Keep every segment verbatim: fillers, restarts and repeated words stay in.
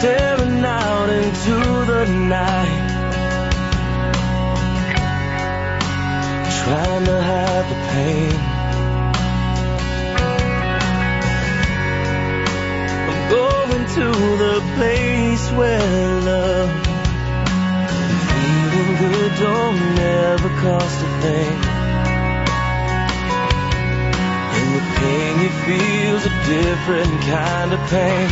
staring out into the night, trying to hide the pain. I'm going to the place where love and feeling good don't never cost a thing. And the pain you feel's a different kind of pain.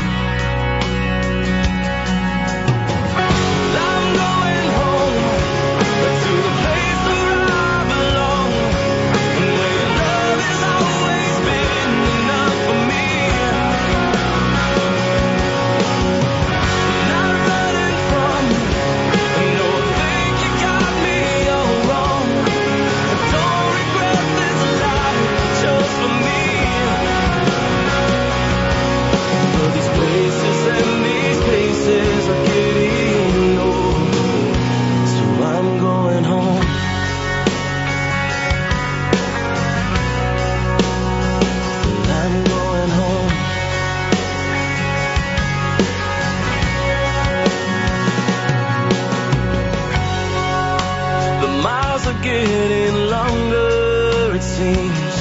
Getting longer, it seems.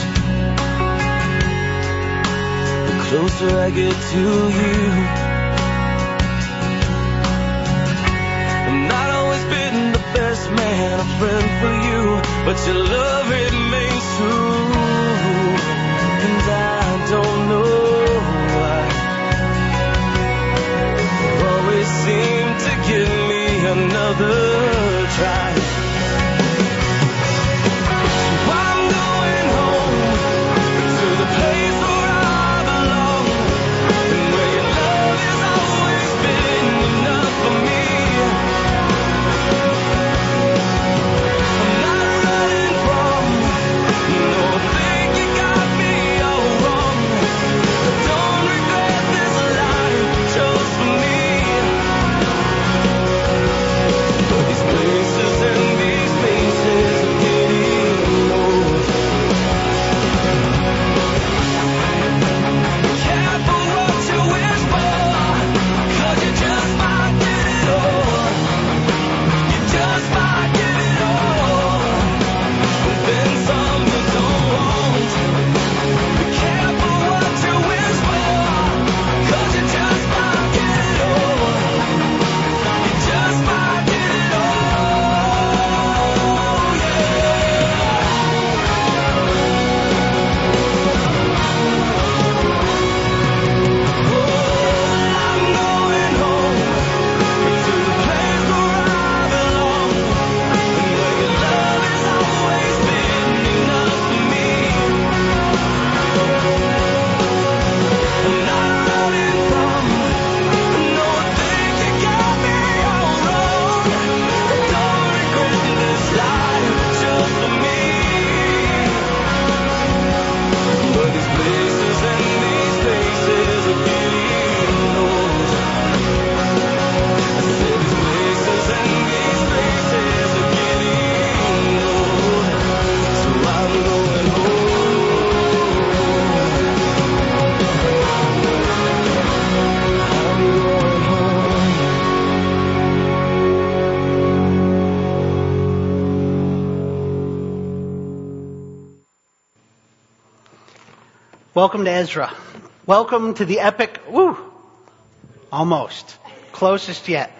The closer I get to you. I've not always been the best man, a friend for you, but your love remains true. And I don't know why you always seem to give me another try. Welcome to Ezra. Welcome to the epic, woo, almost, closest yet.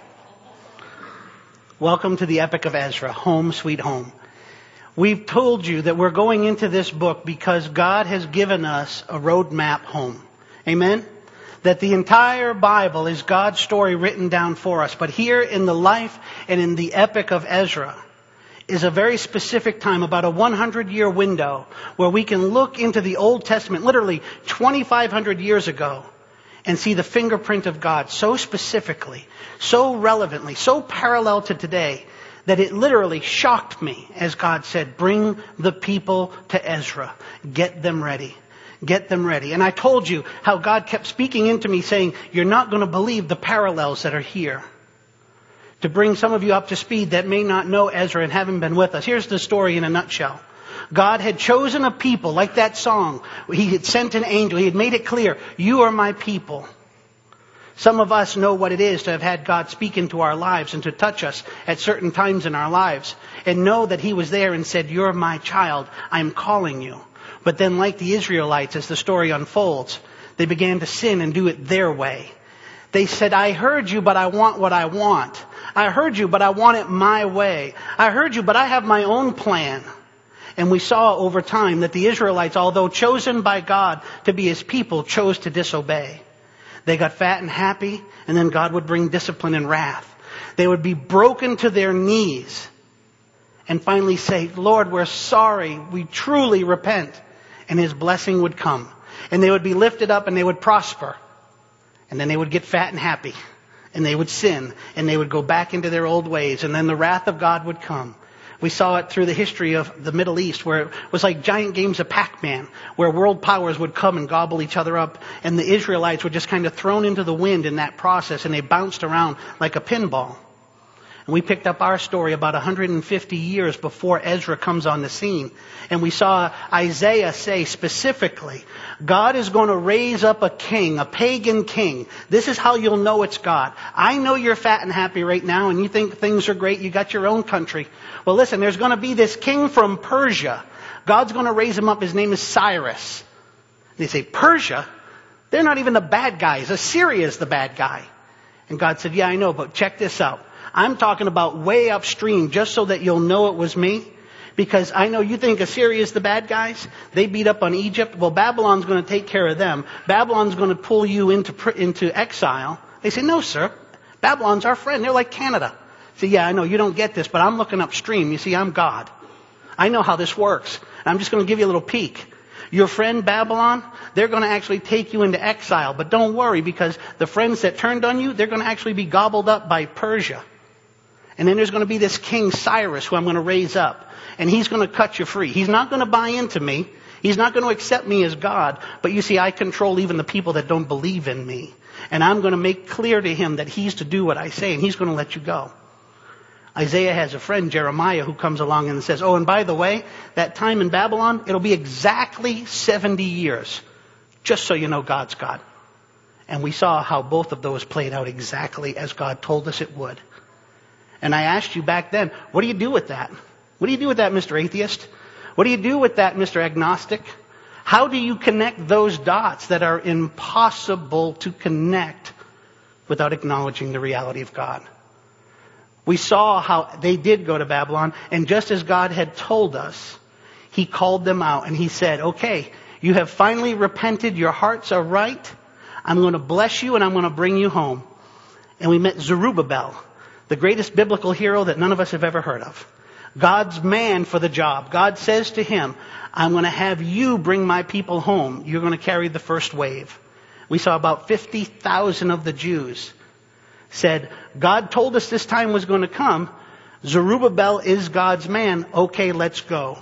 Welcome to the epic of Ezra, home sweet home. We've told you that we're going into this book because God has given us a roadmap home. Amen? That the entire Bible is God's story written down for us. But here in the life and in the epic of Ezra is a very specific time, about a hundred year window, where we can look into the Old Testament, literally twenty-five hundred years ago, and see the fingerprint of God so specifically, so relevantly, so parallel to today, that it literally shocked me as God said, bring the people to Ezra. Get them ready. Get them ready. And I told you how God kept speaking into me saying, you're not going to believe the parallels that are here. To bring some of you up to speed that may not know Ezra and haven't been with us. Here's the story in a nutshell. God had chosen a people, like that song. He had sent an angel. He had made it clear, you are my people. Some of us know what it is to have had God speak into our lives and to touch us at certain times in our lives and know that He was there and said, "You're my child. I'm calling you." But then, like the Israelites, as the story unfolds, they began to sin and do it their way. They said, "I heard you, but I want what I want. I heard you, but I want it my way. I heard you, but I have my own plan." And we saw over time that the Israelites, although chosen by God to be His people, chose to disobey. They got fat and happy, and then God would bring discipline and wrath. They would be broken to their knees and finally say, "Lord, we're sorry. We truly repent." And His blessing would come. And they would be lifted up and they would prosper. And then they would get fat and happy. And they would sin. And they would go back into their old ways. And then the wrath of God would come. We saw it through the history of the Middle East, where it was like giant games of Pac-Man, where world powers would come and gobble each other up, and the Israelites were just kind of thrown into the wind in that process, and they bounced around like a pinball. And we picked up our story about one hundred fifty years before Ezra comes on the scene. And we saw Isaiah say specifically, God is going to raise up a king, a pagan king. This is how you'll know it's God. I know you're fat and happy right now and you think things are great. You got your own country. Well, listen, there's going to be this king from Persia. God's going to raise him up. His name is Cyrus. And they say, Persia? They're not even the bad guys. Assyria is the bad guy. And God said, yeah, I know, but check this out. I'm talking about way upstream, just so that you'll know it was me. Because I know you think Assyria is the bad guys. They beat up on Egypt. Well, Babylon's going to take care of them. Babylon's going to pull you into into exile. They say, no, sir. Babylon's our friend. They're like Canada. I say, yeah, I know you don't get this, but I'm looking upstream. You see, I'm God. I know how this works. I'm just going to give you a little peek. Your friend Babylon, they're going to actually take you into exile. But don't worry, because the friends that turned on you, they're going to actually be gobbled up by Persia. And then there's going to be this King Cyrus who I'm going to raise up. And he's going to cut you free. He's not going to buy into me. He's not going to accept me as God. But you see, I control even the people that don't believe in me. And I'm going to make clear to him that he's to do what I say. And he's going to let you go. Isaiah has a friend, Jeremiah, who comes along and says, oh, and by the way, that time in Babylon, it'll be exactly seventy years. Just so you know God's God. And we saw how both of those played out exactly as God told us it would. And I asked you back then, what do you do with that? What do you do with that, Mister Atheist? What do you do with that, Mister Agnostic? How do you connect those dots that are impossible to connect without acknowledging the reality of God? We saw how they did go to Babylon, and just as God had told us, He called them out and He said, okay, you have finally repented, your hearts are right, I'm going to bless you and I'm going to bring you home. And we met Zerubbabel, the greatest biblical hero that none of us have ever heard of. God's man for the job. God says to him, I'm going to have you bring my people home. You're going to carry the first wave. We saw about fifty thousand of the Jews said, God told us this time was going to come. Zerubbabel is God's man. Okay, let's go.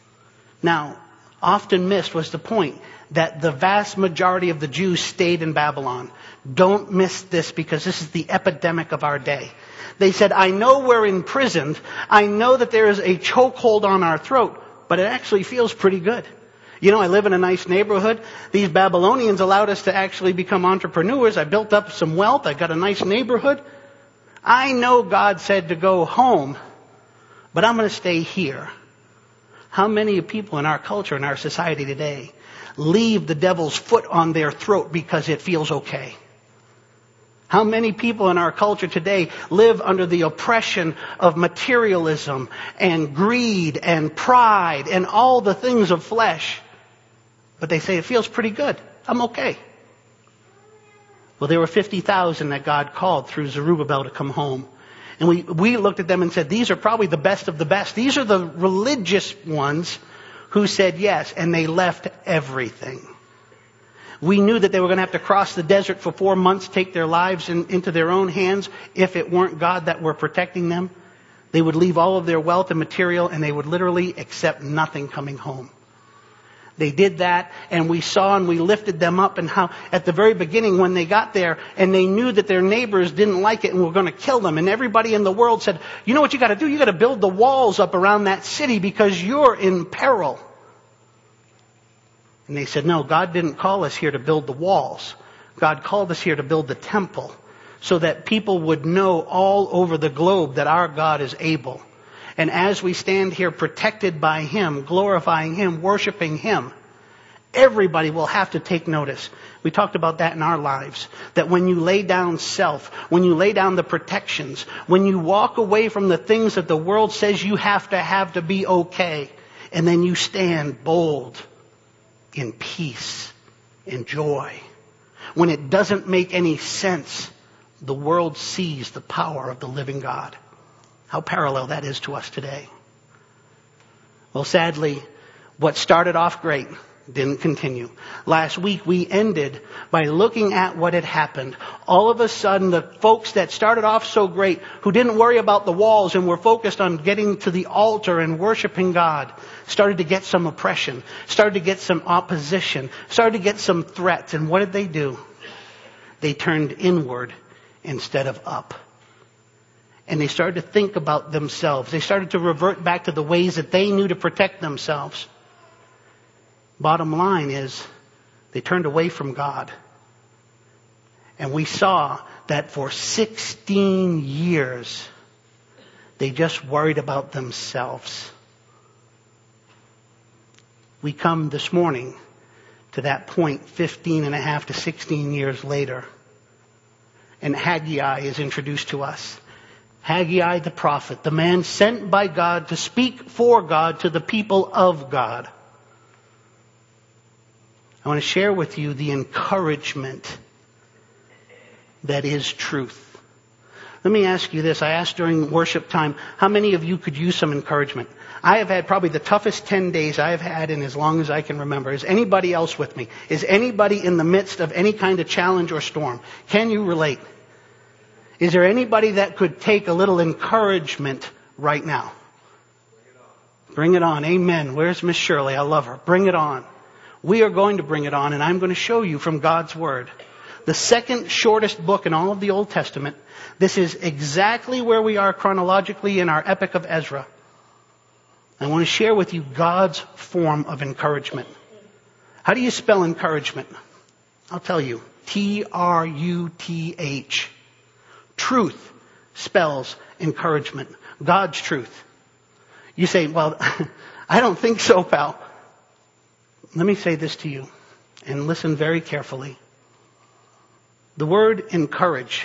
Now, often missed was the point that the vast majority of the Jews stayed in Babylon. Don't miss this, because this is the epidemic of our day. They said, I know we're imprisoned. I know that there is a chokehold on our throat, but it actually feels pretty good. You know, I live in a nice neighborhood. These Babylonians allowed us to actually become entrepreneurs. I built up some wealth. I got a nice neighborhood. I know God said to go home, but I'm going to stay here. How many people in our culture, in our society today, leave the devil's foot on their throat because it feels okay? How many people in our culture today live under the oppression of materialism and greed and pride and all the things of flesh? But they say, it feels pretty good. I'm okay. Well, there were fifty thousand that God called through Zerubbabel to come home. And we, we looked at them and said, these are probably the best of the best. These are the religious ones who said yes, and they left everything. We knew that they were going to have to cross the desert for four months, take their lives in, into their own hands. If it weren't God that were protecting them, they would leave all of their wealth and material, and they would literally accept nothing coming home. They did that, and we saw and we lifted them up, and how at the very beginning when they got there and they knew that their neighbors didn't like it and were going to kill them, and everybody in the world said, you know what you got to do? You got to build the walls up around that city because you're in peril. And they said, no, God didn't call us here to build the walls. God called us here to build the temple so that people would know all over the globe that our God is able. And as we stand here protected by Him, glorifying Him, worshiping Him, everybody will have to take notice. We talked about that in our lives. That when you lay down self, when you lay down the protections, when you walk away from the things that the world says you have to have to be okay, and then you stand bold in peace and joy. When it doesn't make any sense, the world sees the power of the living God. How parallel that is to us today. Well, sadly, what started off great didn't continue. Last week we ended by looking at what had happened. All of a sudden, the folks that started off so great, who didn't worry about the walls and were focused on getting to the altar and worshiping God, started to get some oppression, started to get some opposition, started to get some threats. And what did they do? They turned inward instead of up. And they started to think about themselves. They started to revert back to the ways that they knew to protect themselves. Bottom line is, they turned away from God. And we saw that for sixteen years, they just worried about themselves. We come this morning to that point fifteen and a half to sixteen years later. And Haggai is introduced to us. Haggai the prophet, the man sent by God to speak for God to the people of God. I want to share with you the encouragement that is truth. Let me ask you this. I asked during worship time, how many of you could use some encouragement? I have had probably the toughest ten days I have had in as long as I can remember. Is anybody else with me? Is anybody in the midst of any kind of challenge or storm? Can you relate? Is there anybody that could take a little encouragement right now? Bring it on. Amen. Where's Miss Shirley? I love her. Bring it on. We are going to bring it on, and I'm going to show you from God's Word. The second shortest book in all of the Old Testament. This is exactly where we are chronologically in our Epic of Ezra. I want to share with you God's form of encouragement. How do you spell encouragement? I'll tell you. T R U T H. Truth spells encouragement. God's truth. You say, well, I don't think so, pal. Let me say this to you, and listen very carefully. The word encourage,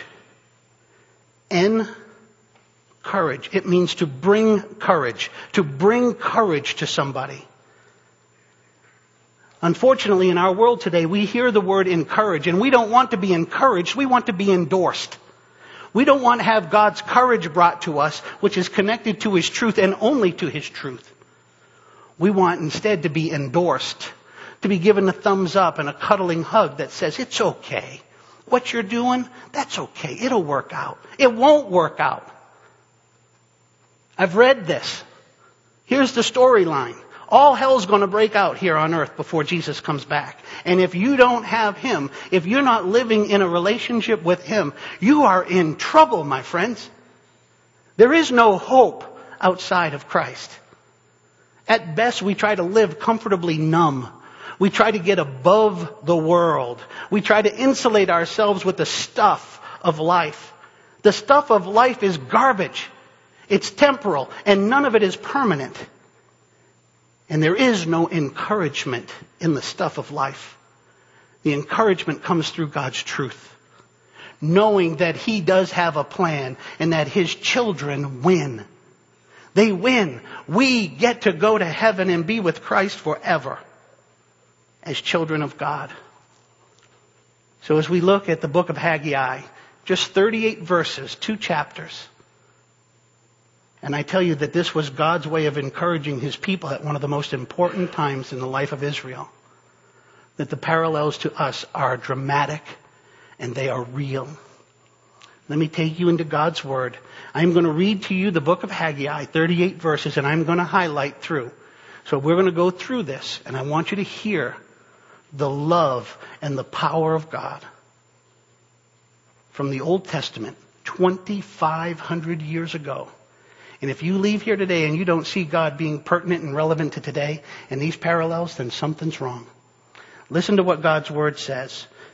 encourage, it means to bring courage, to bring courage to somebody. Unfortunately, in our world today, we hear the word encourage, and we don't want to be encouraged, we want to be endorsed. We don't want to have God's courage brought to us, which is connected to His truth and only to His truth. We want instead to be endorsed, to be given a thumbs up and a cuddling hug that says, it's okay. What you're doing, that's okay. It'll work out. It won't work out. I've read this. Here's the storyline. All hell's going to break out here on earth before Jesus comes back. And if you don't have Him, if you're not living in a relationship with Him, you are in trouble, my friends. There is no hope outside of Christ. At best, we try to live comfortably numb. We try to get above the world. We try to insulate ourselves with the stuff of life. The stuff of life is garbage. It's temporal, and none of it is permanent. And there is no encouragement in the stuff of life. The encouragement comes through God's truth. Knowing that He does have a plan and that His children win. They win. We get to go to heaven and be with Christ forever as children of God. So as we look at the book of Haggai, just thirty-eight verses, two chapters. And I tell you that this was God's way of encouraging His people at one of the most important times in the life of Israel. That the parallels to us are dramatic and they are real. Let me take you into God's Word. I'm going to read to you the book of Haggai, thirty-eight verses, and I'm going to highlight through. So we're going to go through this, and I want you to hear the love and the power of God. From the Old Testament, twenty-five hundred years ago. And if you leave here today and you don't see God being pertinent and relevant to today and these parallels, then something's wrong. Listen to what God's Word says.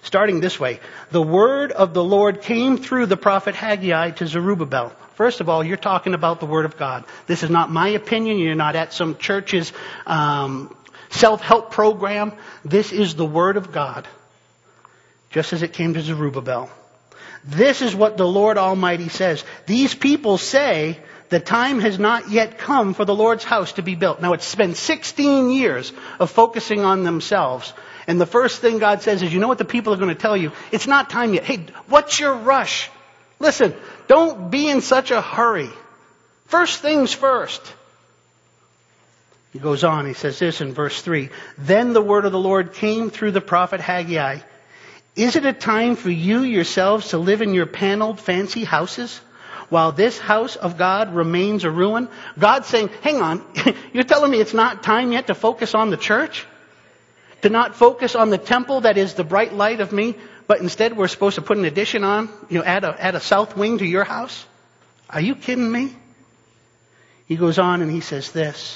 starting this way. The word of the Lord came through the prophet Haggai to Zerubbabel. First of all, you're talking about the word of God. This is not my opinion. You're not at some church's um, self-help program. This is the word of God, just as it came to Zerubbabel. This is what the Lord Almighty says. These people say the time has not yet come for the Lord's house to be built. Now, it's been sixteen years of focusing on themselves. And the first thing God says is, you know what the people are going to tell you? It's not time yet. Hey, what's your rush? Listen, don't be in such a hurry. First things first. He goes on, he says this in verse three. Then the word of the Lord came through the prophet Haggai. Is it a time for you yourselves to live in your paneled fancy houses while this house of God remains a ruin? God's saying, hang on, you're telling me it's not time yet to focus on the church? To not focus on the temple that is the bright light of me, but instead we're supposed to put an addition on, you know, add a, add a south wing to your house? Are you kidding me? He goes on and he says this.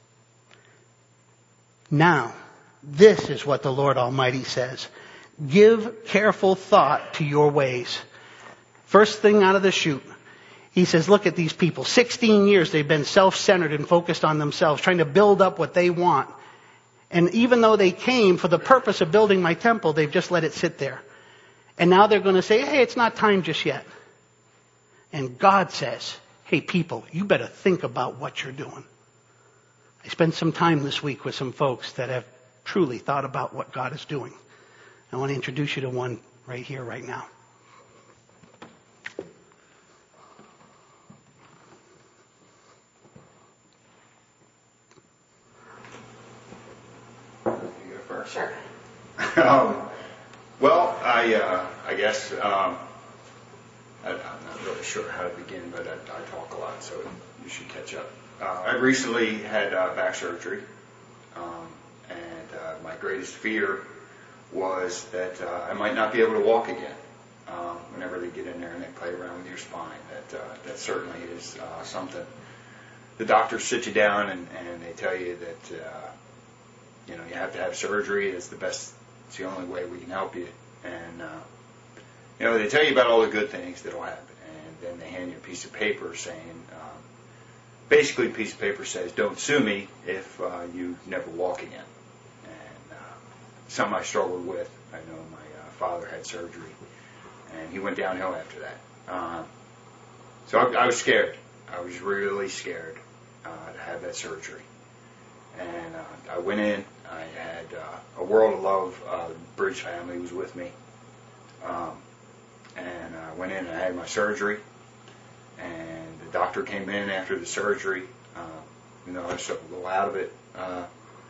Now, this is what the Lord Almighty says. Give careful thought to your ways. First thing out of the chute. He says, look at these people. sixteen years they've been self-centered and focused on themselves, trying to build up what they want. And even though they came for the purpose of building my temple, they've just let it sit there. And now they're going to say, hey, it's not time just yet. And God says, hey, people, you better think about what you're doing. I spent some time this week with some folks that have truly thought about what God is doing. I want to introduce you to one right here, right now. You go first. Sure. um, well, I uh, I guess um, I, I'm not really sure how to begin, but I, I talk a lot, so you should catch up. Uh, I recently had uh, back surgery, um, and uh, my greatest fear was that uh, I might not be able to walk again. Um, whenever they get in there and they play around with your spine, that uh, that certainly is uh, something. The doctors sit you down and, and they tell you that uh, you know you have to have surgery. It's the best. It's the only way we can help you. And uh, you know they tell you about all the good things that'll happen, and then they hand you a piece of paper saying, um, basically, a piece of paper says, "Don't sue me if uh, you never walk again." And uh, something I struggled with. I know my uh, father had surgery, and he went downhill after that. Uh, so I, I was scared. I was really scared uh, to have that surgery. And uh, I went in. I had uh, a world of love. Uh, the Bridge family was with me. Um, and I went in and I had my surgery. And the doctor came in after the surgery. Uh, you know, I was a little out of it. Uh,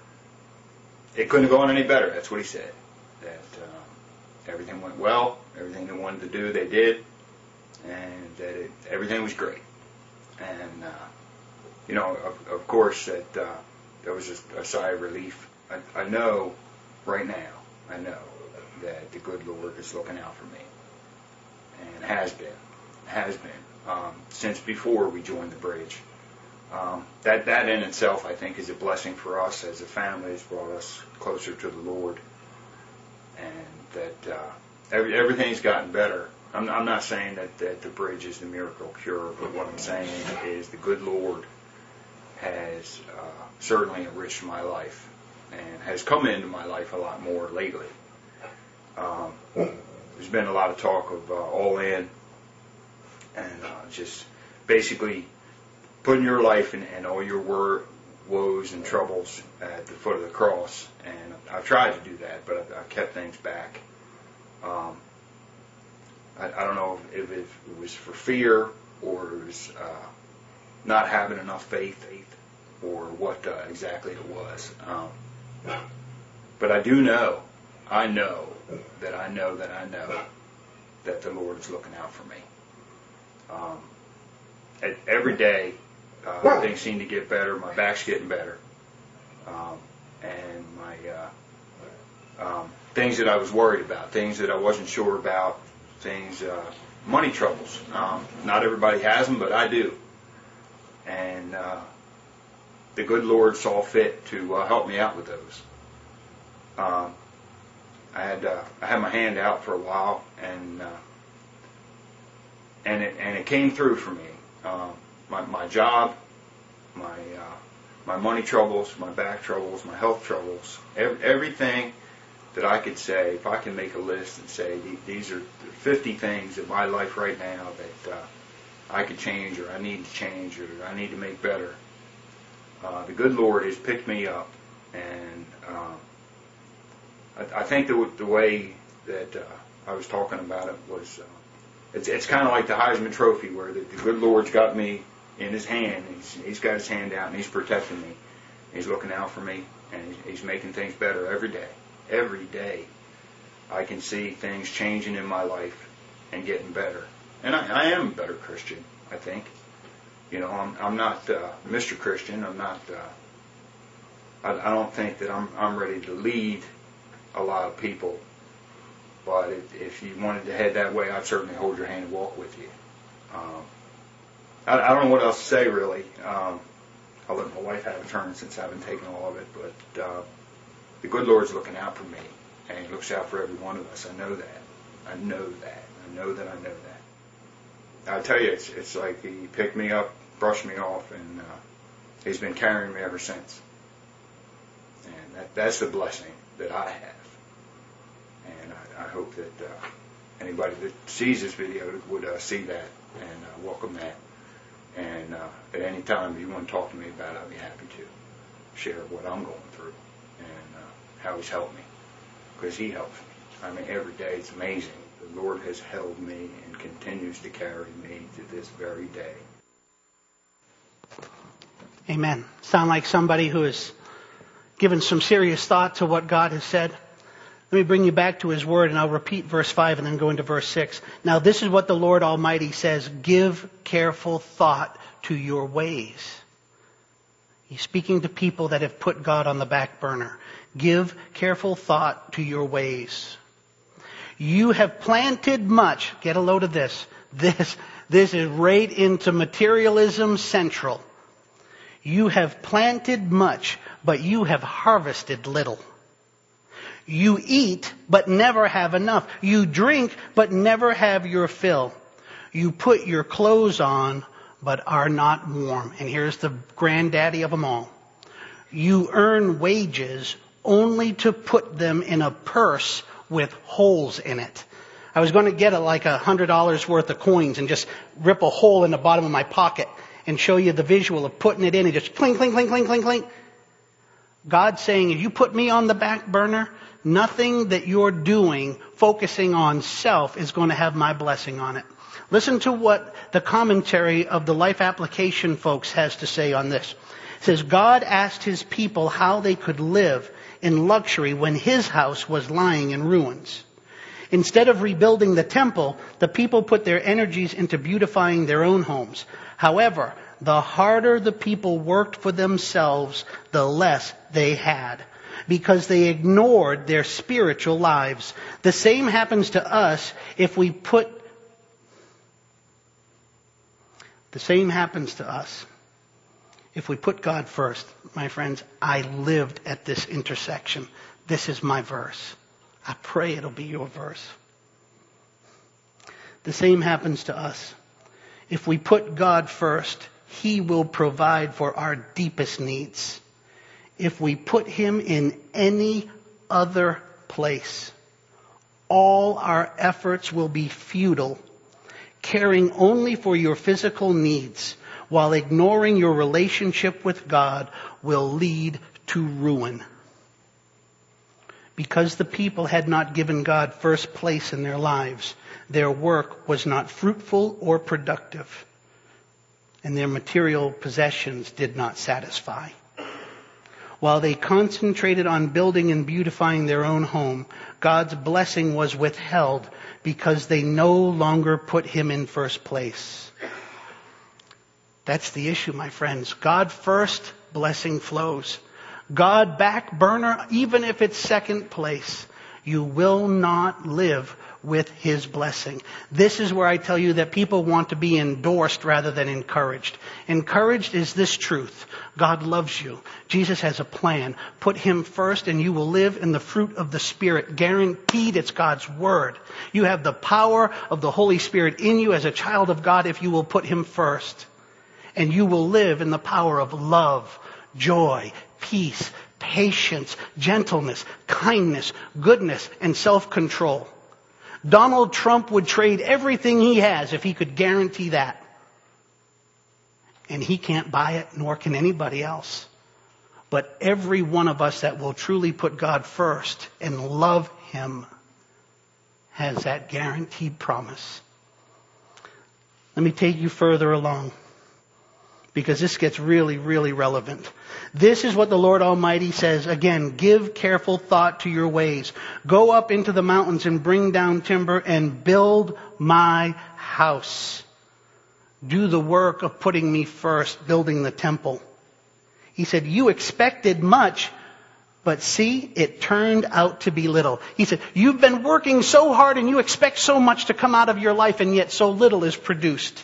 it couldn't have gone any better. That's what he said. That uh, everything went well. Everything they wanted to do, they did. And that it, everything was great. And, uh, you know, of, of course, that uh, there was just a sigh of relief. I, I know right now, I know that the good Lord is looking out for me. And has been. Has been. Um, since before we joined the Bridge. Um, that, that in itself, I think, is a blessing for us as a family. It's brought us closer to the Lord. And that uh, every, everything's gotten better. I'm, I'm not saying that, that the Bridge is the miracle cure, but what I'm saying is the good Lord has uh, certainly enriched my life and has come into my life a lot more lately. Um, there's been a lot of talk of uh, all in and uh, just basically putting your life and, and all your wor- woes and troubles at the foot of the cross. And I've tried to do that, but I've, I've kept things back. Um, I, I don't know if, if it was for fear or it was uh, not having enough faith, or what uh, exactly it was. Um, but I do know, I know that I know that I know that the Lord is looking out for me. Um, at, every day, uh, things seem to get better. My back's getting better. Um, and my uh, um, things that I was worried about, things that I wasn't sure about, things, uh, money troubles. Um, not everybody has them, but I do. And uh, the good Lord saw fit to uh, help me out with those. Um, I had uh, I had my hand out for a while, and uh, and it and it came through for me. Uh, my my job, my uh, my money troubles, my back troubles, my health troubles, ev- everything that I could say, if I can make a list and say these are fifty things in my life right now that uh, I could change, or I need to change, or I need to make better. Uh, the good Lord has picked me up, and uh, I, I think the, the way that uh, I was talking about it was, uh, it's, it's kind of like the Heisman Trophy, where the, the good Lord's got me in His hand. He's, he's got His hand out, and He's protecting me. He's looking out for me, and He's, he's making things better every day. Every day, I can see things changing in my life and getting better. And I, I am a better Christian, I think. You know, I'm, I'm not uh, Mister Christian. I'm not. Uh, I, I don't think that I'm, I'm ready to lead a lot of people. But if, if you wanted to head that way, I'd certainly hold your hand and walk with you. Um, I, I don't know what else to say, really. Um, I'll let my wife have a turn since I haven't taken all of it. But uh, the good Lord's looking out for me, and He looks out for every one of us. I know that. I know that. I know that I know that. I tell you, it's it's like He picked me up, brushed me off, and uh, He's been carrying me ever since. And that that's the blessing that I have. And I, I hope that uh, anybody that sees this video would uh, see that and uh, welcome that. And uh, at any time if you want to talk to me about it, I'd be happy to share what I'm going through and uh, how He's helped me. Because He helps me. I mean, every day it's amazing. The Lord has held me and continues to carry me to this very day. Amen. Sound like somebody who has given some serious thought to what God has said? Let me bring you back to His Word, and I'll repeat verse five and then go into verse six. Now this is what the Lord Almighty says: give careful thought to your ways. He's speaking to people that have put God on the back burner. Give careful thought to your ways. You have planted much. Get a load of this. This, this is right into materialism central. You have planted much, but you have harvested little. You eat, but never have enough. You drink, but never have your fill. You put your clothes on, but are not warm. And here's the granddaddy of them all. You earn wages only to put them in a purse with holes in it. I was going to get a, like a hundred dollars worth of coins and just rip a hole in the bottom of my pocket and show you the visual of putting it in and just clink, clink, clink, clink, clink, clink. God's saying, if you put me on the back burner, nothing that you're doing, focusing on self, is going to have my blessing on it. Listen to what the commentary of the Life Application folks has to say on this. It says, God asked His people how they could live in luxury when His house was lying in ruins. Instead of rebuilding the temple, the people put their energies into beautifying their own homes. However, the harder the people worked for themselves, the less they had, because they ignored their spiritual lives. The same happens to us if we put The same happens to us if we put God first. My friends, I lived at this intersection. This is my verse. I pray it'll be your verse. The same happens to us. If we put God first, He will provide for our deepest needs. If we put Him in any other place, all our efforts will be futile, caring only for your physical needs while ignoring your relationship with God will lead to ruin. Because the people had not given God first place in their lives, their work was not fruitful or productive, and their material possessions did not satisfy. While they concentrated on building and beautifying their own home, God's blessing was withheld because they no longer put Him in first place. That's the issue, my friends. God first, blessing flows. God back burner, even if it's second place, you will not live with His blessing. This is where I tell you that people want to be endorsed rather than encouraged. Encouraged is this truth. God loves you. Jesus has a plan. Put Him first and you will live in the fruit of the Spirit. Guaranteed, it's God's Word. You have the power of the Holy Spirit in you as a child of God if you will put Him first. And you will live in the power of love, joy, peace, patience, gentleness, kindness, goodness, and self-control. Donald Trump would trade everything he has if he could guarantee that. And he can't buy it, nor can anybody else. But every one of us that will truly put God first and love Him has that guaranteed promise. Let me take you further along, because this gets really, really relevant. This is what the Lord Almighty says. Again, give careful thought to your ways. Go up into the mountains and bring down timber and build my house. Do the work of putting me first, building the temple. He said, you expected much, but see, it turned out to be little. He said, you've been working so hard and you expect so much to come out of your life, and yet so little is produced.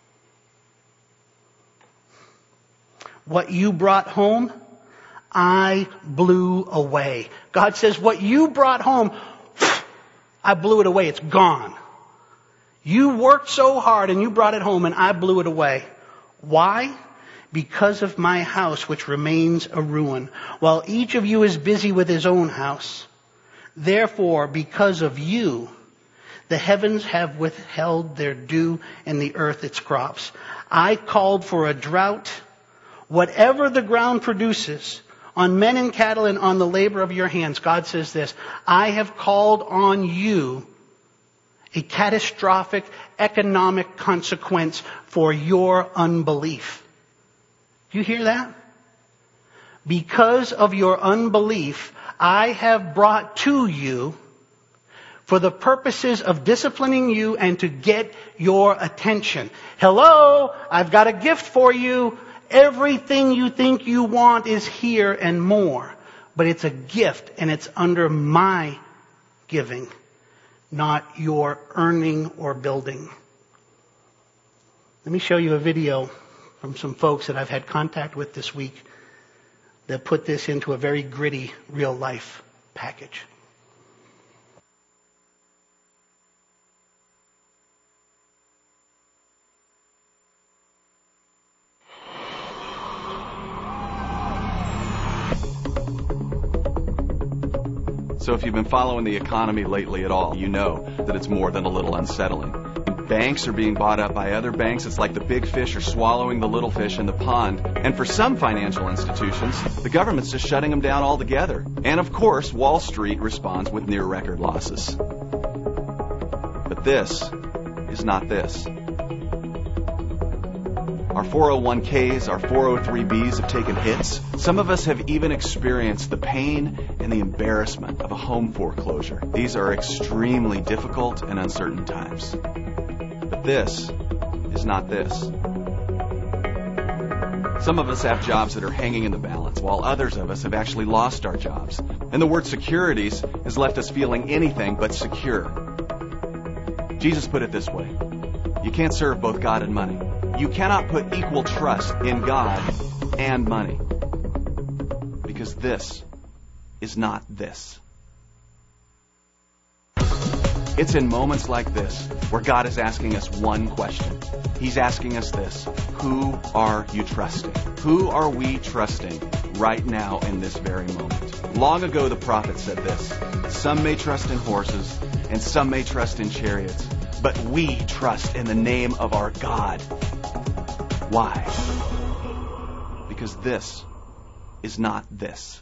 What you brought home, I blew away. God says, what you brought home, I blew it away. It's gone. You worked so hard and you brought it home and I blew it away. Why? Because of my house, which remains a ruin, while each of you is busy with his own house. Therefore, because of you, the heavens have withheld their dew and the earth its crops. I called for a drought. Whatever the ground produces, on men and cattle and on the labor of your hands, God says this, I have called on you a catastrophic economic consequence for your unbelief. Do you hear that? Because of your unbelief, I have brought to you for the purposes of disciplining you and to get your attention. Hello, I've got a gift for you. Everything you think you want is here and more. But it's a gift and it's under my giving, not your earning or building. Let me show you a video from some folks that I've had contact with this week that put this into a very gritty, real life package. So if you've been following the economy lately at all, you know that it's more than a little unsettling. Banks are being bought up by other banks. It's like the big fish are swallowing the little fish in the pond. And for some financial institutions, the government's just shutting them down altogether. And of course, Wall Street responds with near record losses. But this is not this. Our four oh one k's, our four oh three b's have taken hits. Some of us have even experienced the pain and the embarrassment of a home foreclosure. These are extremely difficult and uncertain times. But this is not this. Some of us have jobs that are hanging in the balance, while others of us have actually lost our jobs. And the word securities has left us feeling anything but secure. Jesus put it this way: you can't serve both God and money. You cannot put equal trust in God and money. Because this is not this. It's in moments like this where God is asking us one question. He's asking us this: who are you trusting? Who are we trusting right now in this very moment? Long ago the prophet said this: some may trust in horses and some may trust in chariots, but we trust in the name of our God. Why? Because this is not this.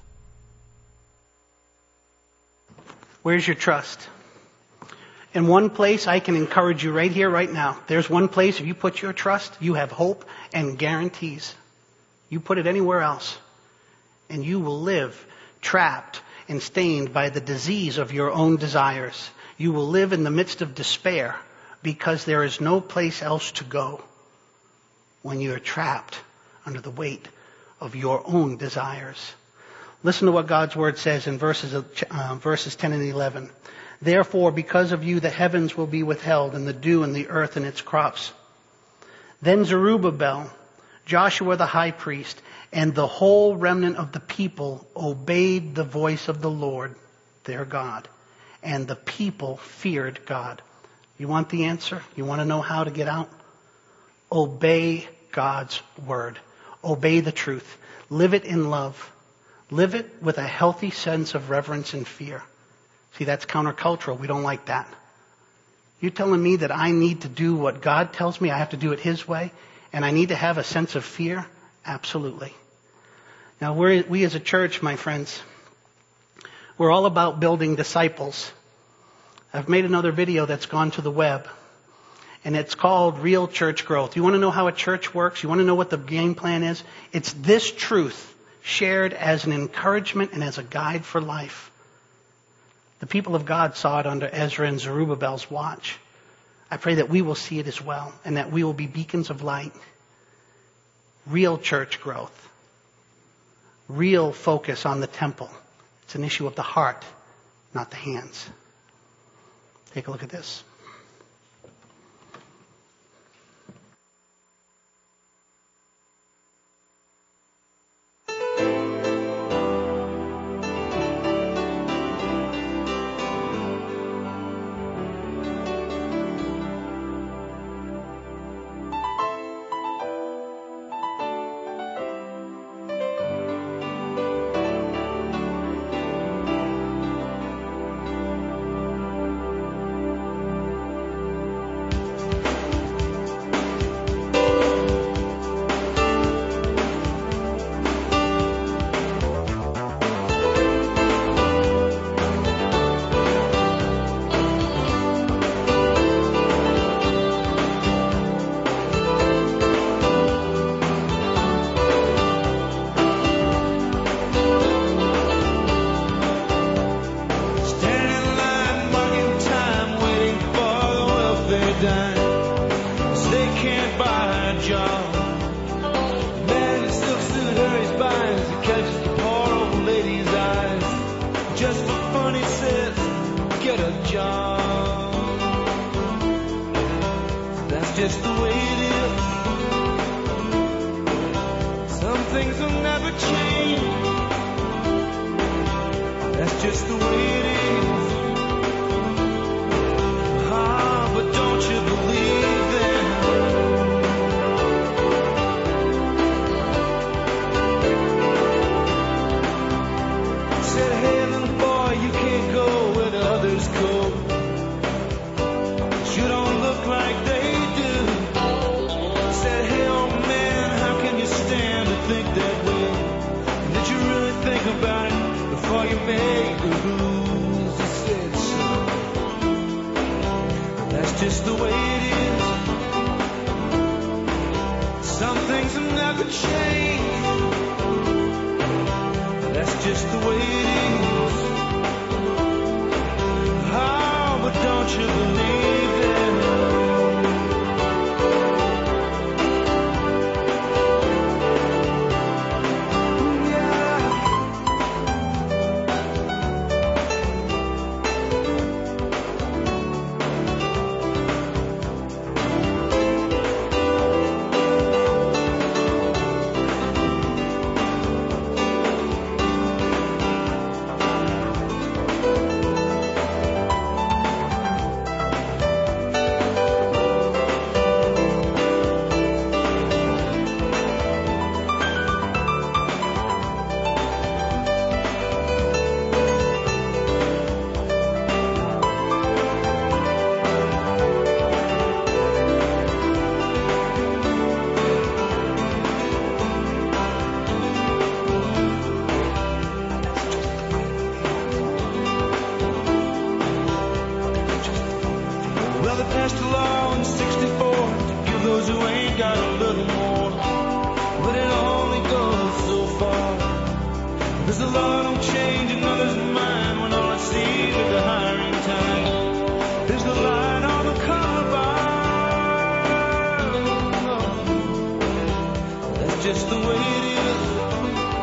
Where's your trust? In one place, I can encourage you right here, right now. There's one place, if you put your trust, you have hope and guarantees. You put it anywhere else, and you will live trapped and stained by the disease of your own desires. You will live in the midst of despair because there is no place else to go when you are trapped under the weight of your own desires. Listen to what God's Word says in verses, uh, verses ten and eleven. Therefore, because of you, the heavens will be withheld, and the dew and the earth and its crops. Then Zerubbabel, Joshua the high priest, and the whole remnant of the people obeyed the voice of the Lord, their God. And the people feared God. You want the answer? You want to know how to get out? Obey God's word. Obey the truth. Live it in love. Live it with a healthy sense of reverence and fear. See, that's countercultural. We don't like that. You're telling me that I need to do what God tells me, I have to do it His way, and I need to have a sense of fear? Absolutely. Now, we're, we as a church, my friends, we're all about building disciples. I've made another video that's gone to the web, and it's called Real Church Growth. You want to know how a church works? You want to know what the game plan is? It's this truth shared as an encouragement and as a guide for life. The people of God saw it under Ezra and Zerubbabel's watch. I pray that we will see it as well, and that we will be beacons of light. Real church growth. Real focus on the temple. It's an issue of the heart, not the hands. Take a look at this.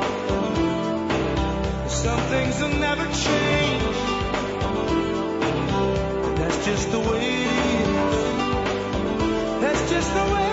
Some things will never change. just the way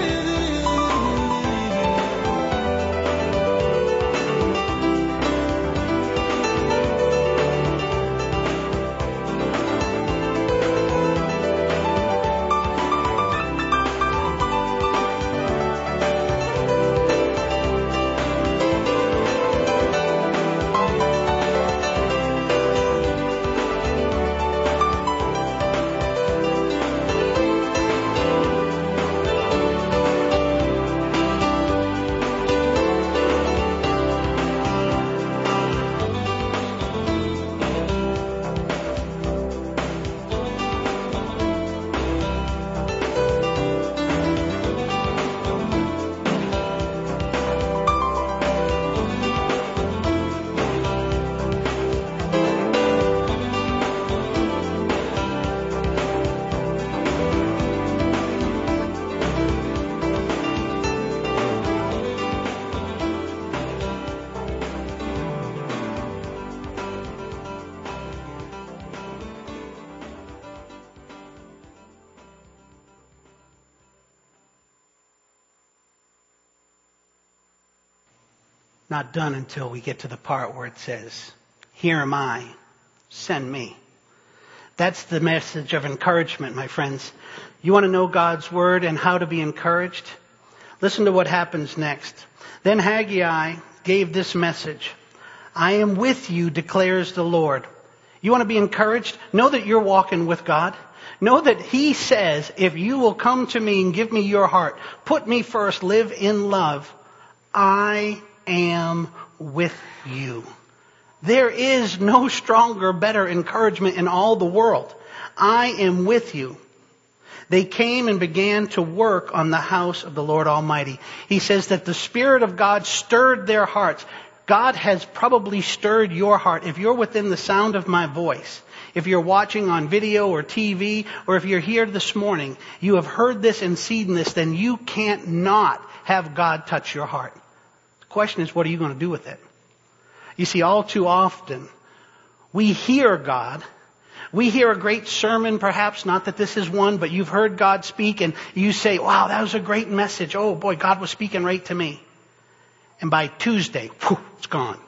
Not done until we get to the part where it says, "Here am I, send me." That's the message of encouragement, my friends. You want to know God's word and how to be encouraged? Listen to what happens next. Then Haggai gave this message. "I am with you, declares the Lord." You want to be encouraged? Know that you're walking with God. Know that He says, if you will come to me and give me your heart, put me first, live in love, I am with you. There is no stronger, better encouragement in all the world. I am with you. They came and began to work on the house of the Lord Almighty. He says that the Spirit of God stirred their hearts. God has probably stirred your heart. If you're within the sound of my voice, if you're watching on video or T V, or if you're here this morning, you have heard this and seen this, then you can't not have God touch your heart. The question is, what are you going to do with it? You see, all too often, we hear God. We hear a great sermon, perhaps, not that this is one, but you've heard God speak and you say, wow, that was a great message. Oh boy, God was speaking right to me. And by Tuesday, whew, it's gone.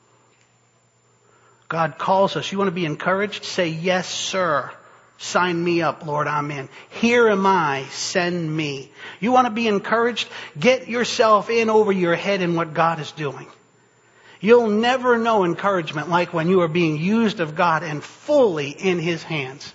God calls us. You want to be encouraged? Say, yes, sir. Sign me up, Lord, I'm in. Here am I, send me. You want to be encouraged? Get yourself in over your head in what God is doing. You'll never know encouragement like when you are being used of God and fully in His hands.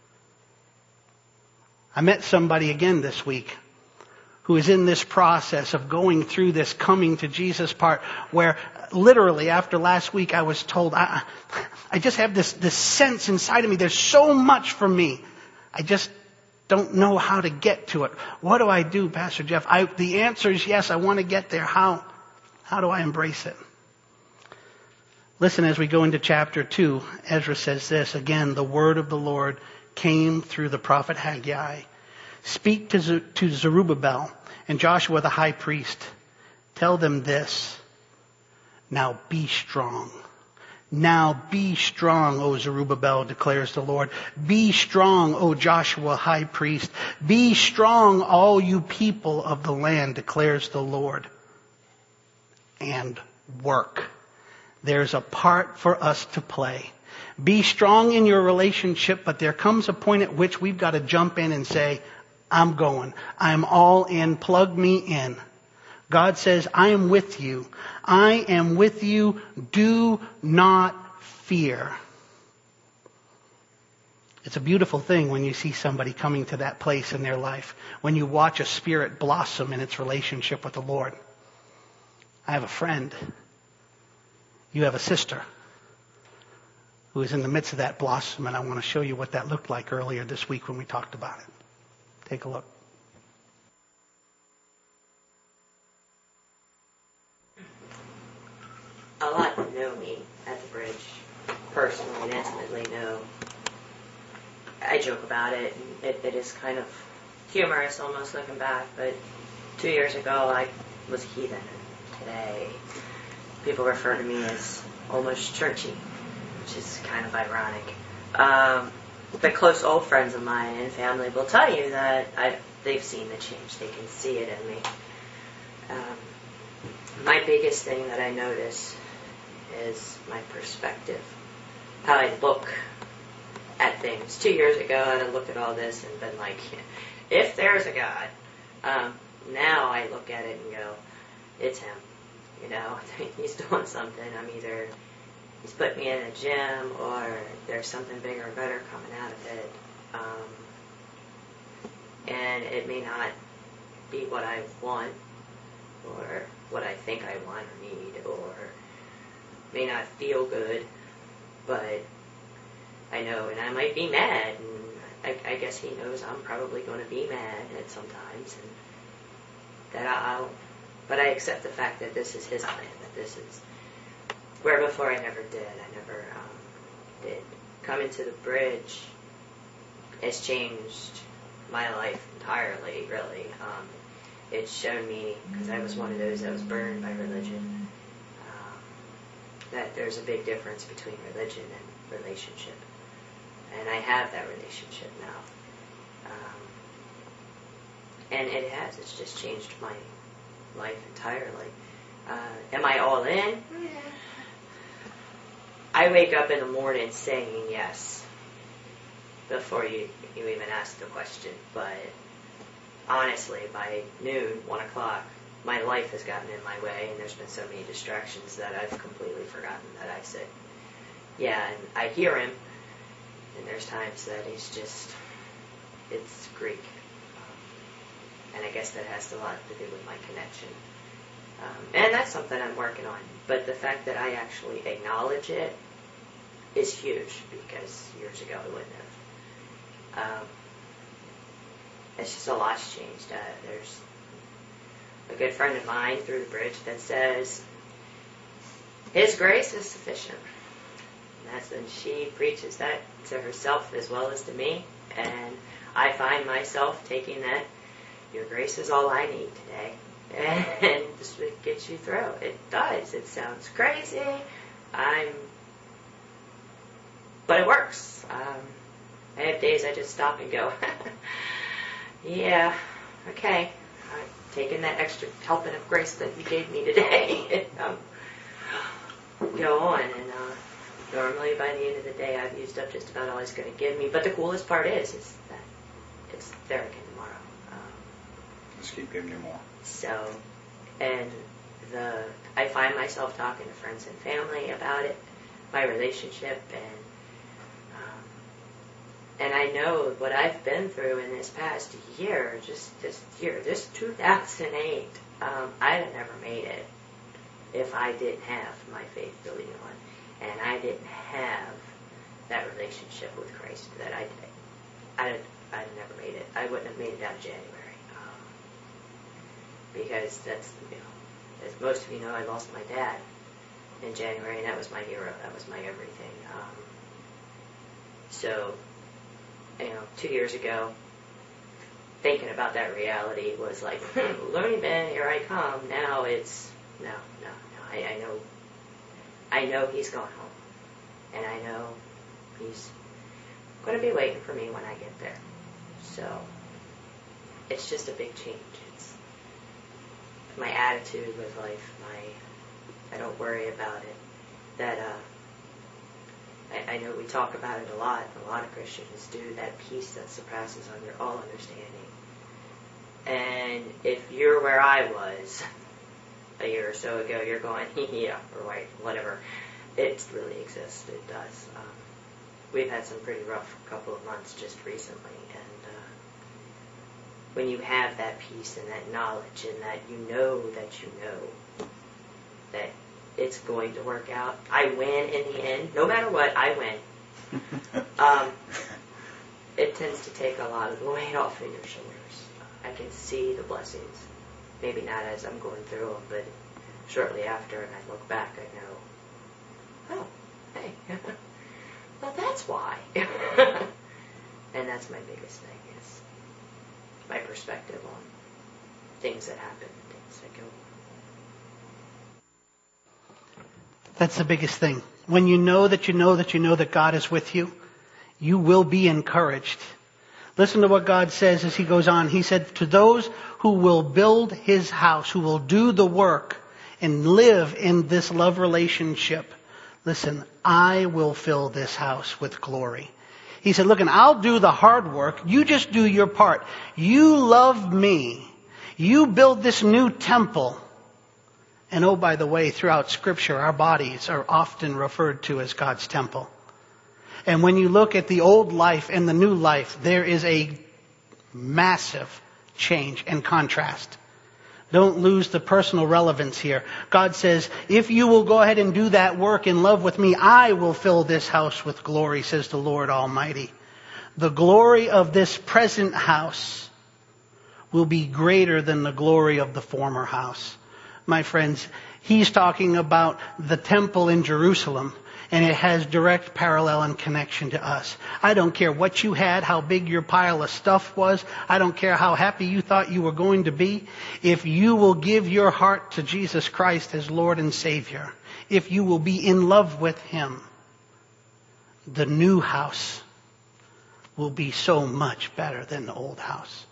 I met somebody again this week who is in this process of going through this coming to Jesus part, where literally after last week I was told, I, I just have this, this sense inside of me, there's so much for me. I just don't know how to get to it. What do I do, Pastor Jeff? I, the answer is yes, I want to get there. How? How do I embrace it? Listen, as we go into chapter two, Ezra says this, again, the word of the Lord came through the prophet Haggai. Speak to, Z- to Zerubbabel and Joshua the high priest. Tell them this. Now be strong. Now be strong, O Zerubbabel, declares the Lord. Be strong, O Joshua high priest. Be strong, all you people of the land, declares the Lord. And work. There's a part for us to play. Be strong in your relationship, but there comes a point at which we've got to jump in and say, I'm going. I'm all in. Plug me in. God says, I am with you. I am with you. Do not fear. It's a beautiful thing when you see somebody coming to that place in their life, when you watch a spirit blossom in its relationship with the Lord. I have a friend. You have a sister who is in the midst of that blossom, and I want to show you what that looked like earlier this week when we talked about it. Take a look. A lot know me at the bridge, personally and intimately know. I joke about it, and it, it is kind of humorous almost looking back, but two years ago I was a heathen. Today, people refer to me as almost churchy, which is kind of ironic. Um, but close old friends of mine and family will tell you that I they've seen the change. They can see it in me. Um, my biggest thing that I notice is my perspective, how I look at things. Two years ago, I'd have looked at all this and been like, if there's a God. Um, now I look at it and go, it's him. You know, he's doing something. I'm either, he's put me in a gym, or there's something bigger and better coming out of it. Um, and it may not be what I want, or what I think I want or need, or may not feel good, but I know, and I might be mad, and I, I guess he knows I'm probably going to be mad at sometimes, and that I'll, but I accept the fact that this is his plan, that this is, where before I never did, I never um, did. Coming to the bridge has changed my life entirely, really. Um, it's shown me, because I was one of those that was burned by religion, um, that there's a big difference between religion and relationship. And I have that relationship now. Um, and it has. It's just changed my life entirely. Uh, am I all in? I wake up in the morning saying yes before you, you even ask the question. But honestly, by noon, one o'clock, my life has gotten in my way, and there's been so many distractions that I've completely forgotten that I said, yeah, and I hear him, and there's times that he's just, it's Greek. Um, and I guess that has a lot to do with my connection. Um, and that's something I'm working on. But the fact that I actually acknowledge it is huge, because years ago I wouldn't have. Um, it's just a lot's changed. Uh, there's a good friend of mine through the bridge that says, His grace is sufficient. And that's when she preaches that to herself as well as to me. And I find myself taking that, your grace is all I need today. And this gets you through. It does. It sounds crazy. I'm, but it works. Um, I have days I just stop and go, yeah, okay. I'm taking that extra helping of grace that you gave me today. um, go on. And uh, normally by the end of the day, I've used up just about all he's going to give me. But the coolest part is, is that it's there again tomorrow. Um, Just keep giving you more. So, and the I find myself talking to friends and family about it, my relationship, and um, and I know what I've been through in this past year, just this year, this two thousand eight, um, I'd have never made it if I didn't have my faith building on, and I didn't have that relationship with Christ that I did. I'd, I'd never made it. I wouldn't have made it out of January. Because that's, you know, as most of you know, I lost my dad in January, and that was my hero. That was my everything. Um, so, you know, two years ago, thinking about that reality was like, hmm, Looney Bin, here I come. Now it's, no, no, no. I, I know, I know he's gone home. And I know he's going to be waiting for me when I get there. So, it's just a big change. It's my attitude with life, my, I don't worry about it. That, uh, I, I know we talk about it a lot, a lot of Christians do, that peace that surpasses under all understanding. And if you're where I was a year or so ago, you're going, yeah, or right, whatever. It really exists, it does. Um, we've had some pretty rough couple of months just recently, and when you have that peace and that knowledge and that you know that you know that it's going to work out. I win in the end. No matter what, I win. um, it tends to take a lot of the weight off of your shoulders. I can see the blessings. Maybe not as I'm going through them, but shortly after, and I look back, I know, oh, hey, well, that's why. And that's my biggest thing, is my perspective on things that happen, things that go. That's the biggest thing. When you know that you know that you know that God is with you, you will be encouraged. Listen to what God says as he goes on. He said, to those who will build his house, who will do the work and live in this love relationship, listen, I will fill this house with glory. He said, look, and I'll do the hard work. You just do your part. You love me. You build this new temple. And oh, by the way, throughout Scripture, our bodies are often referred to as God's temple. And when you look at the old life and the new life, there is a massive change and contrast. Don't lose the personal relevance here. God says, if you will go ahead and do that work in love with me, I will fill this house with glory, says the Lord Almighty. The glory of this present house will be greater than the glory of the former house. My friends, he's talking about the temple in Jerusalem, and it has direct parallel and connection to us. I don't care what you had, how big your pile of stuff was. I don't care how happy you thought you were going to be. If you will give your heart to Jesus Christ as Lord and Savior, if you will be in love with him, the new house will be so much better than the old house.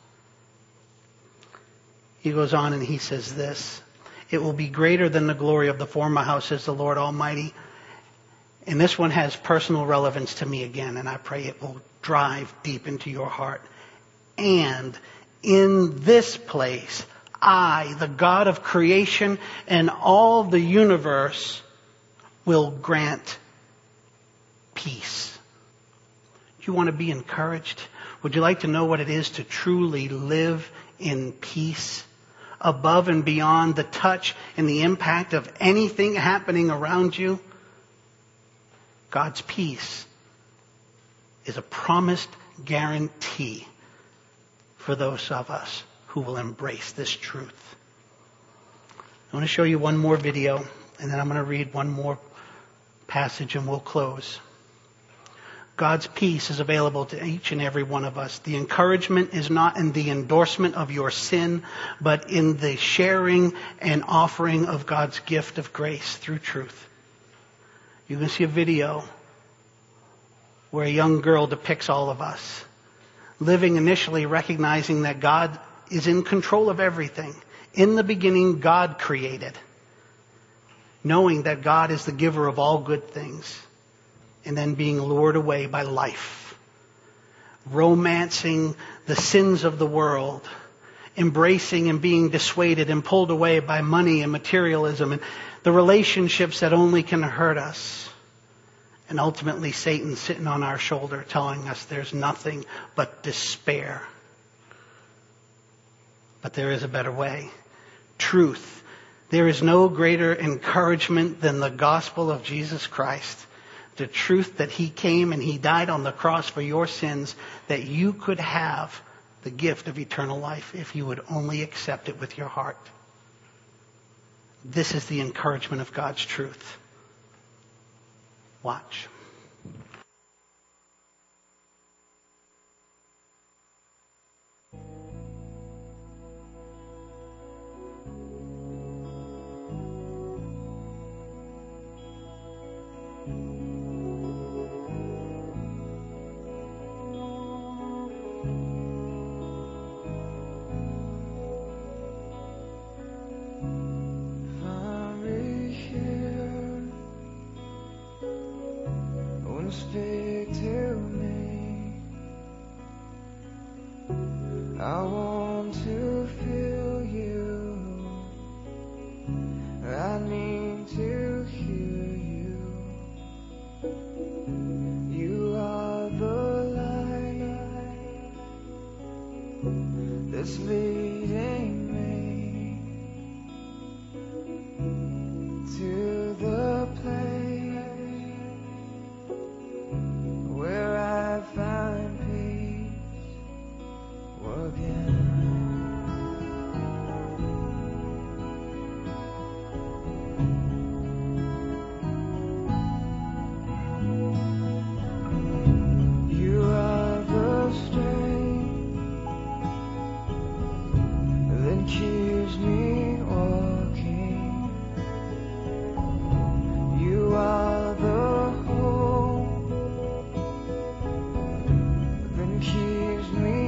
He goes on and he says this, it will be greater than the glory of the former house, says the Lord Almighty. And this one has personal relevance to me again, and I pray it will drive deep into your heart. And in this place, I, the God of creation and all the universe, will grant peace. Do you want to be encouraged? Would you like to know what it is to truly live in peace? Above and beyond the touch and the impact of anything happening around you? God's peace is a promised guarantee for those of us who will embrace this truth. I want to show you one more video, and then I'm going to read one more passage and we'll close. God's peace is available to each and every one of us. The encouragement is not in the endorsement of your sin, but in the sharing and offering of God's gift of grace through truth. You can see a video where a young girl depicts all of us, living initially recognizing that God is in control of everything. In the beginning, God created, knowing that God is the giver of all good things, and then being lured away by life, romancing the sins of the world, embracing and being dissuaded and pulled away by money and materialism and the relationships that only can hurt us. And ultimately Satan sitting on our shoulder telling us there's nothing but despair. But there is a better way. Truth. There is no greater encouragement than the gospel of Jesus Christ. The truth that he came and he died on the cross for your sins, that you could have the gift of eternal life if you would only accept it with your heart. This is the encouragement of God's truth. Watch. Speak to me. I want to feel you. I need to hear you. You are the light that's leading me to the place where I find peace again. You are the strength that keeps me walking. You are the hope that keeps me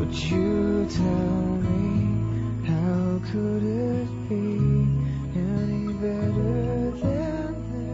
Would you tell me how could it be any better than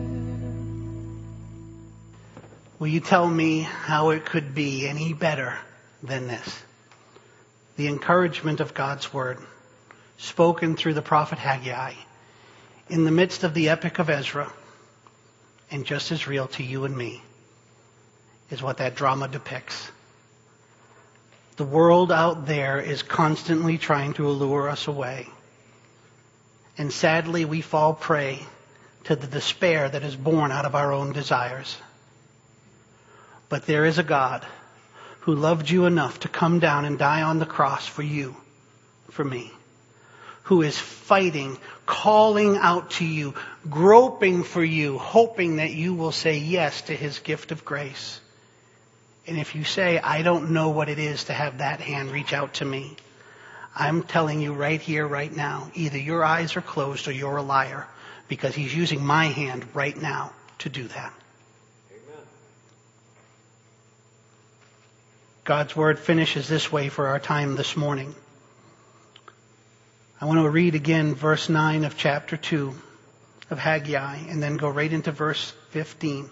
this? Will you tell me how it could be any better than this? The encouragement of God's word, spoken through the prophet Haggai, in the midst of the epic of Ezra, and just as real to you and me, is what that drama depicts. The world out there is constantly trying to allure us away. And sadly, we fall prey to the despair that is born out of our own desires. But there is a God who loved you enough to come down and die on the cross for you, for me, who is fighting, calling out to you, groping for you, hoping that you will say yes to his gift of grace. And if you say, I don't know what it is to have that hand reach out to me, I'm telling you right here, right now, either your eyes are closed or you're a liar, because he's using my hand right now to do that. Amen. God's word finishes this way for our time this morning. I want to read again verse nine of chapter two of Haggai and then go right into verse fifteen.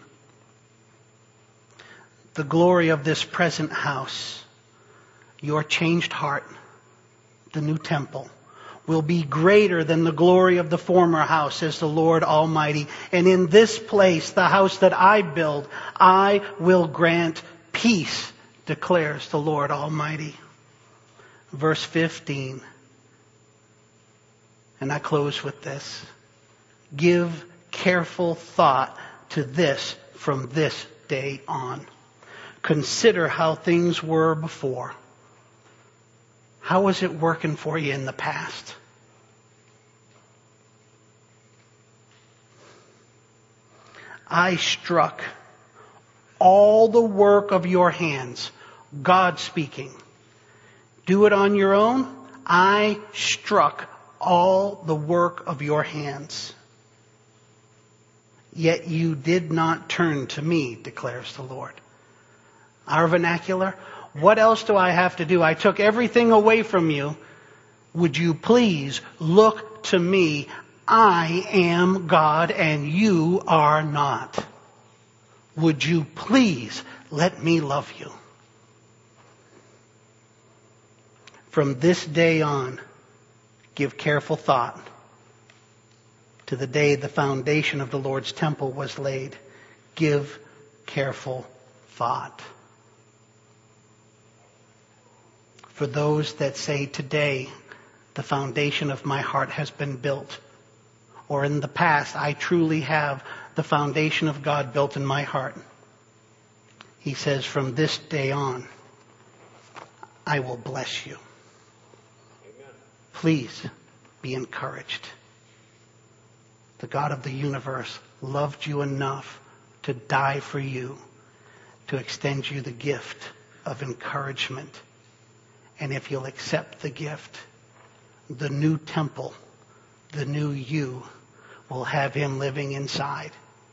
The glory of this present house, your changed heart, the new temple, will be greater than the glory of the former house, says the Lord Almighty. And in this place, the house that I build, I will grant peace, declares the Lord Almighty. Verse fifteen. And I close with this. Give careful thought to this from this day on. Consider how things were before. How was it working for you in the past? I struck all the work of your hands. God speaking. Do it on your own. I struck all the work of your hands. Yet you did not turn to me, declares the Lord. Our vernacular, what else do I have to do? I took everything away from you. Would you please look to me? I am God and you are not. Would you please let me love you? From this day on, give careful thought to the day the foundation of the Lord's temple was laid. Give careful thought. For those that say today, the foundation of my heart has been built, or in the past, I truly have the foundation of God built in my heart. He says, from this day on, I will bless you. Amen. Please be encouraged. The God of the universe loved you enough to die for you, to extend you the gift of encouragement. And if you'll accept the gift, the new temple, the new you, will have him living inside.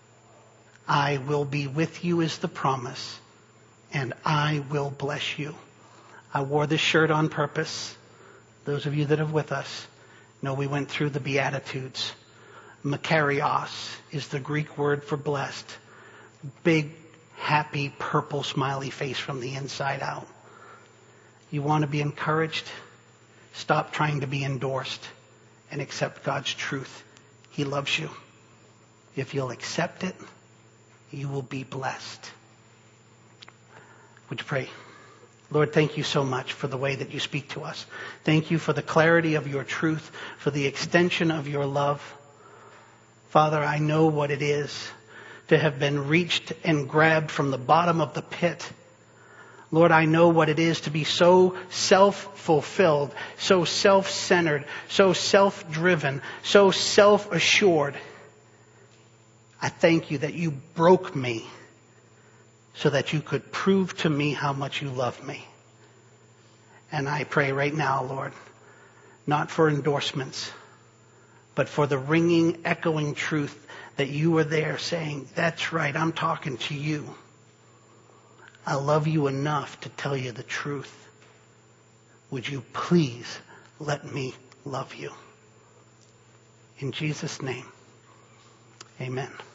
I will be with you is the promise, and I will bless you. I wore this shirt on purpose. Those of you that are with us know we went through the Beatitudes. Makarios is the Greek word for blessed. Big, happy, purple, smiley face from the inside out. You want to be encouraged? Stop trying to be endorsed and accept God's truth. He loves you. If you'll accept it, you will be blessed. Would you pray? Lord, thank you so much for the way that you speak to us. Thank you for the clarity of your truth, for the extension of your love. Father, I know what it is to have been reached and grabbed from the bottom of the pit. Lord, I know what it is to be so self-fulfilled, so self-centered, so self-driven, so self-assured. I thank you that you broke me so that you could prove to me how much you love me. And I pray right now, Lord, not for endorsements, but for the ringing, echoing truth that you were there saying, that's right, I'm talking to you. I love you enough to tell you the truth. would you please let me love you? In Jesus' name, amen.